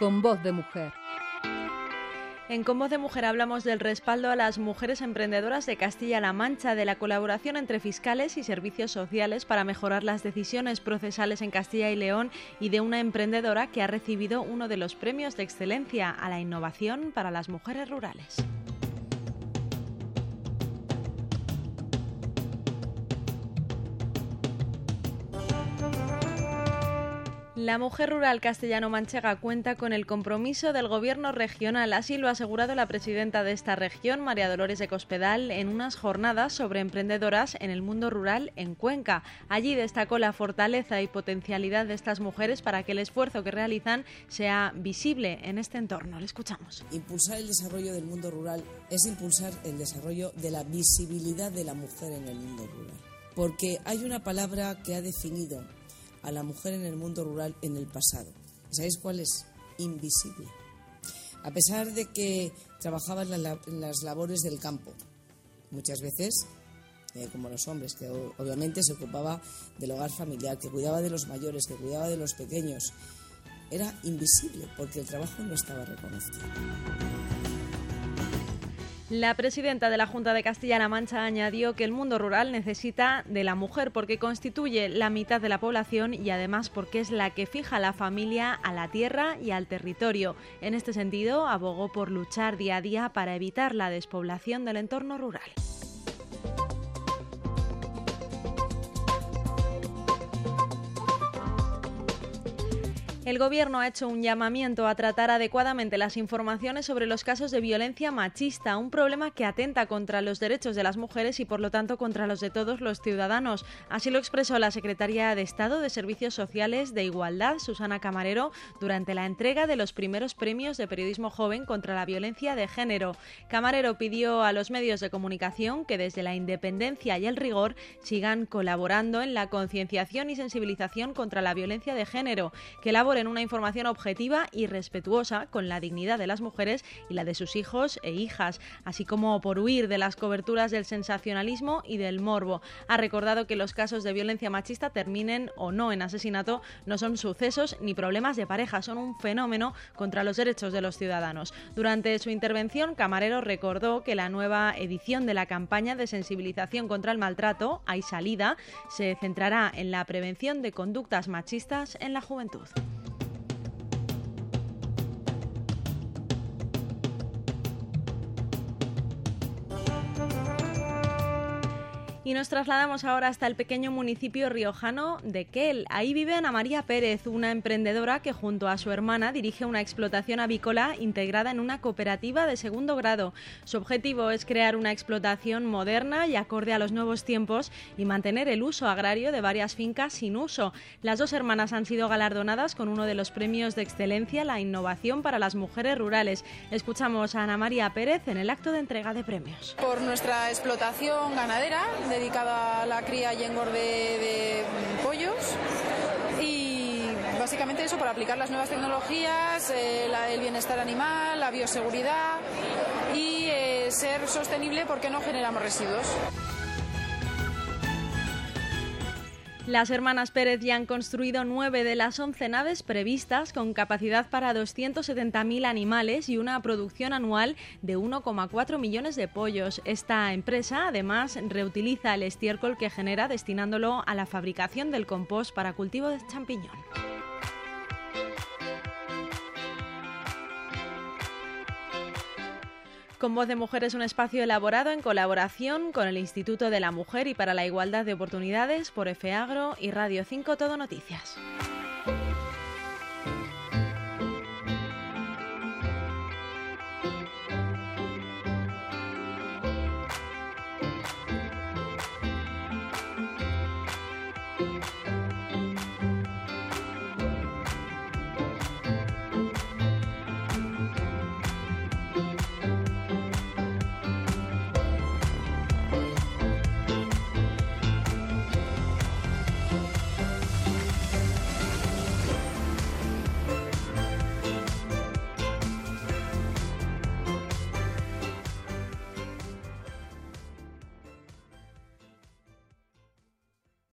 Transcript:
Con Voz de Mujer. En Con Voz de Mujer hablamos del respaldo a las mujeres emprendedoras de Castilla-La Mancha, de la colaboración entre fiscales y servicios sociales para mejorar las decisiones procesales en Castilla y León y de una emprendedora que ha recibido uno de los premios de excelencia a la innovación para las mujeres rurales. La mujer rural castellano-manchega cuenta con el compromiso del gobierno regional, así lo ha asegurado la presidenta de esta región, María Dolores de Cospedal, en unas jornadas sobre emprendedoras en el mundo rural en Cuenca. Allí destacó la fortaleza y potencialidad de estas mujeres para que el esfuerzo que realizan sea visible en este entorno. Le escuchamos. Impulsar el desarrollo del mundo rural es impulsar el desarrollo de la visibilidad de la mujer en el mundo rural, porque hay una palabra que ha definido a la mujer en el mundo rural en el pasado. ¿Sabéis cuál es? Invisible. A pesar de que trabajaba en las labores del campo, muchas veces, como los hombres, que obviamente se ocupaba del hogar familiar, que cuidaba de los mayores, que cuidaba de los pequeños, era invisible porque el trabajo no estaba reconocido. La presidenta de la Junta de Castilla-La Mancha añadió que el mundo rural necesita de la mujer porque constituye la mitad de la población y además porque es la que fija la familia a la tierra y al territorio. En este sentido, abogó por luchar día a día para evitar la despoblación del entorno rural. El Gobierno ha hecho un llamamiento a tratar adecuadamente las informaciones sobre los casos de violencia machista, un problema que atenta contra los derechos de las mujeres y por lo tanto contra los de todos los ciudadanos. Así lo expresó la Secretaria de Estado de Servicios Sociales de Igualdad, Susana Camarero, durante la entrega de los primeros premios de periodismo joven contra la violencia de género. Camarero pidió a los medios de comunicación que desde la independencia y el rigor sigan colaborando en la concienciación y sensibilización contra la violencia de género, que elaboren una información objetiva y respetuosa con la dignidad de las mujeres y la de sus hijos e hijas, así como por huir de las coberturas del sensacionalismo y del morbo. Ha recordado que los casos de violencia machista, terminen o no en asesinato, no son sucesos ni problemas de pareja, son un fenómeno contra los derechos de los ciudadanos. Durante su intervención, Camarero recordó que la nueva edición de la campaña de sensibilización contra el maltrato, Hay Salida, se centrará en la prevención de conductas machistas en la juventud. Y nos trasladamos ahora hasta el pequeño municipio riojano de Quel. Ahí vive Ana María Pérez, una emprendedora que junto a su hermana dirige una explotación avícola integrada en una cooperativa de segundo grado. Su objetivo es crear una explotación moderna y acorde a los nuevos tiempos y mantener el uso agrario de varias fincas sin uso. Las dos hermanas han sido galardonadas con uno de los premios de excelencia, la innovación para las mujeres rurales. Escuchamos a Ana María Pérez en el acto de entrega de premios. Por nuestra explotación ganadera, dedicada a la cría y engorde de pollos, y básicamente eso, por aplicar las nuevas tecnologías, el bienestar animal, la bioseguridad y ser sostenible porque no generamos residuos. Las hermanas Pérez ya han construido 9 de las 11 naves previstas con capacidad para 270.000 animales y una producción anual de 1,4 millones de pollos. Esta empresa además reutiliza el estiércol que genera destinándolo a la fabricación del compost para cultivo de champiñón. Con Voz de Mujer es un espacio elaborado en colaboración con el Instituto de la Mujer y para la Igualdad de Oportunidades por FEAGRO y Radio 5 Todo Noticias.